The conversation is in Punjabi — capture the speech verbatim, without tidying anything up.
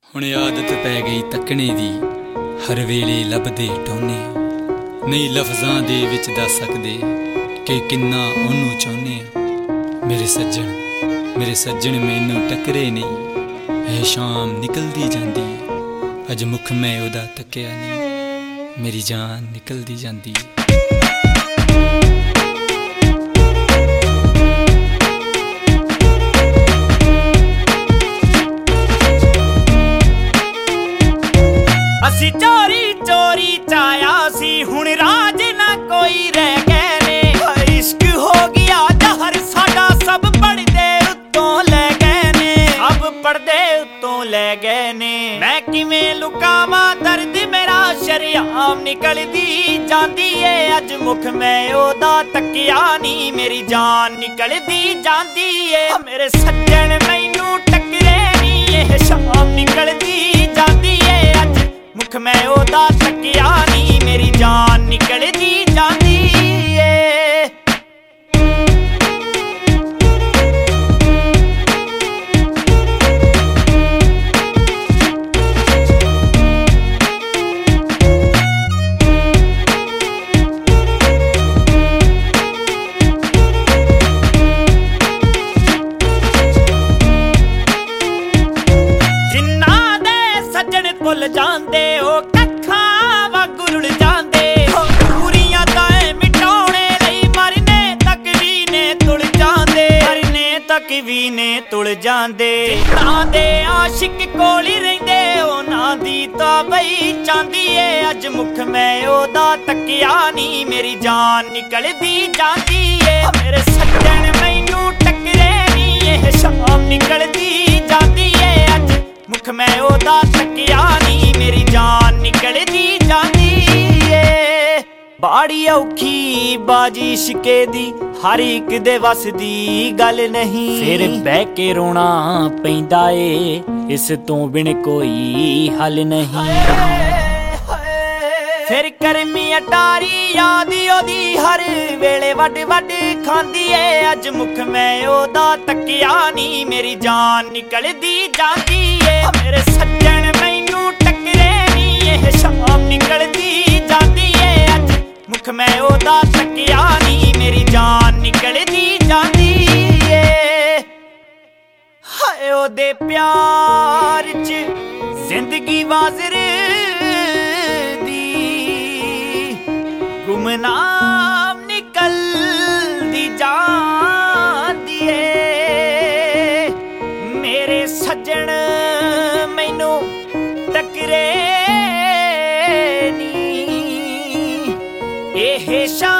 ਹੁਣ ਆਦਤ ਪੈ ਗਈ ਤੱਕਣੇ ਦੀ, ਹਰ ਵੇਲੇ ਲੱਭਦੇ ਟੋਨੇ। ਨਹੀਂ ਲਫ਼ਜ਼ਾਂ ਦੇ ਵਿੱਚ ਦੱਸ ਸਕਦੇ ਕਿ ਕਿੰਨਾ ਉਹਨੂੰ ਚਾਹੁੰਦੇ ਆ। ਮੇਰੇ ਸੱਜਣ ਮੇਰੇ ਸੱਜਣ ਮੈਨੂੰ ਟੱਕਰੇ ਨਹੀਂ। ਇਹ ਸ਼ਾਮ ਨਿਕਲਦੀ ਜਾਂਦੀ, ਅੱਜ ਮੁੱਖ ਮੈਂ ਉਹਦਾ ਤੱਕਿਆ ਨਹੀਂ। ਮੇਰੀ ਜਾਨ ਨਿਕਲਦੀ ਜਾਂਦੀ। ਅਸੀਂ ਚੋਰੀ ਚੋਰੀ ਚਾਇਆ ਸੀ, ਹੁਣ ਰਾਜ ਨਾ ਕੋਈ ਰਹਿ ਗਏ ਨੇ। ਇਸ਼ਕ ਹੋ ਗਿਆ ਜ਼ਹਰ ਸਾਡਾ, ਸਭ ਪੜਦੇ ਉੱਤੋਂ ਲੈ ਗਏ ਨੇ। ਸਭ ਪੜਦੇ ਉੱਤੋਂ ਲੈ ਗਏ ਨੇ। ਮੈਂ ਕਿਵੇਂ ਲੁਕਾਵਾਂ ਦਰਦ ਮੇਰਾ, ਸ਼ਰੇਆਮ ਨਿਕਲਦੀ ਜਾਂਦੀ ਏ। ਅੱਜ ਮੁੱਖ ਮੈਂ ਉਹਦਾ ਤੱਕਿਆ ਨਹੀਂ, ਮੇਰੀ ਜਾਨ ਨਿਕਲਦੀ ਜਾਂਦੀ ਏ। ਮੇਰੇ ਸੱਜਣ ਮੈਨੂੰ ਟੱਕਰੇ ਨਹੀਂ, ਇਹ ਸ਼ਾਮ ਨਿਕਲਦੀ ਜਾਂਦੀ ਏ। ਅੱਜ ਮੁੱਖ ਮੈਂ ਉਹਦਾ ਤੱਕਿਆ ਨਹੀਂ, ਮੇਰੀ ਜਾਨ ਨਿਕਲਦੀ ਜਾਂਦੀ ਏ। ਜਿਨ੍ਹਾਂ ਦੇ ਸੱਜਣ ਭੁੱਲ ਜਾਂਦੇ ਉਹ ਕੱਖਾਂ ਵਾਂਗੂ ਰੁਲ ਜਾਂਦੇ। ਪੂਰੀਆਂ ਤਾਂ ਮਿਟਾਉਣੇ ਲਈ ਮਰਨੇ ਤੱਕ ਵੀ ਨੇ ਤੁਲ ਜਾਂਦੇ। ਮਰਨੇ ਤੱਕ ਵੀ ਨੇ ਤੁਲ ਜਾਂਦੇ। ਜਿਨ੍ਹਾਂ ਦੇ ਆਸ਼ਿਕ ਕੋਲ ਹੀ ਰਹਿੰਦੇ ਉਹਨਾਂ ਦੀ ਤਾਂ ਬਈ ਚਾਂਦੀ ਏ। ਅੱਜ ਮੁੱਖ ਮੈਂ ਉਹਦਾ ਤੱਕਿਆ ਨਹੀਂ, ਮੇਰੀ ਜਾਨ ਨਿਕਲਦੀ ਜਾਂਦੀ ਏ। ਮੇਰੇ ਸੱਜਣ ਮੈਨੂੰ ਟੱਕਰੇ ਨਹੀਂ, ਇਹ ਸ਼ਾਮ ਨਿਕਲਦੀ ਜਾਂਦੀ ਏ। ਅੱਜ ਮੁੱਖ ਮੈਂ ਉਹਦਾ ਤੱਕਿਆ ਨਹੀਂ, ਮੇਰੀ ਜਾਨ ਨਿਕਲਦੀ ਜਾਂਦੀ ਏ। ਬਾੜੀ ਔਖੀ ਬਾਜੀ ਇਸ਼ਕੇ ਦੀ, ਹਰ ਇੱਕ ਦੇ ਵੱਸ ਦੀ ਗੱਲ ਨਹੀਂ। ਫਿਰ ਬਹਿ ਕੇ ਰੋਣਾ ਪੈਂਦਾ ਏ, ਇਸ ਤੋਂ ਬਿਨ ਕੋਈ ਹੱਲ ਨਹੀਂ। ਫਿਰ ਕਰਮੀ ਅਟਾਰੀ ਯਾਦ ਉਹਦੀ, ਹਰ ਵੇਲੇ ਵੱਡ ਵੱਡ ਖਾਂਦੀ ਏ। ਅੱਜ ਮੁੱਖ ਮੈਂ ਉਹਦਾ ਤੱਕਿਆ ਨਹੀਂ, ਮੇਰੀ ਜਾਨ ਨਿਕਲਦੀ ਜਾਂਦੀ ਏ। ਮੇਰੇ ਸੱਜਣ ਮੈਨੂੰ ਟੱਕਰੇ ਨਹੀਂ, ਇਹ ਸ਼ਾਮ ਨਿਕਲਦੀ ਜਾਂਦੀ ਏ। ਅੱਜ ਮੁੱਖ ਮੈਂ ਉਹਦਾ ਤੱਕਿਆ ਨਹੀਂ, ਮੇਰੀ ਜਾਨ ਨਿਕਲਦੀ ਜਾਂਦੀ ਏ। ਹਾਏ ਉਹਦੇ ਪਿਆਰ 'ਚ ਜ਼ਿੰਦਗੀ ਵਾਜ਼ਰ ਗੁਮਨਾਮ ਨਿਕਲਦੀ ਜਾਂਦੀ ਏ। ਮੇਰੇ ਸੱਜਣ ਮੈਨੂੰ ਟੱਕਰੇ ਨਹੀਂ, ਇਹ ਸ਼ਾਮ